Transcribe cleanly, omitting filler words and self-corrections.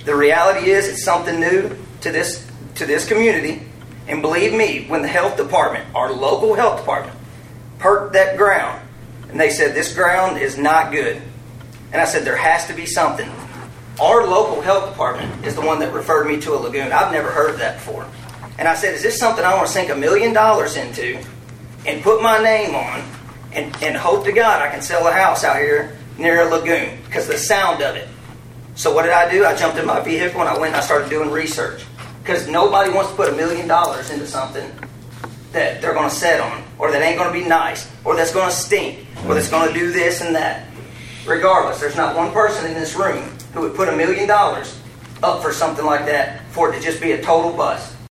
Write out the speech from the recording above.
The reality is, it's something new to this community. And believe me, when the health department, our local health department, perked that ground, and they said, this ground is not good. And I said, there has to be something. Our local health department is the one that referred me to a lagoon. I've never heard of that before. And I said, is this something I want to sink $1 million into and put my name on and hope to God I can sell a house out here near a lagoon because of the sound of it. So what did I do? I jumped in my vehicle and I went and I started doing research. Because nobody wants to put $1 million into something that they're going to set on, or that ain't going to be nice, or that's going to stink, or that's going to do this and that. Regardless, there's not one person in this room who would put $1 million up for something like that for it to just be a total bust.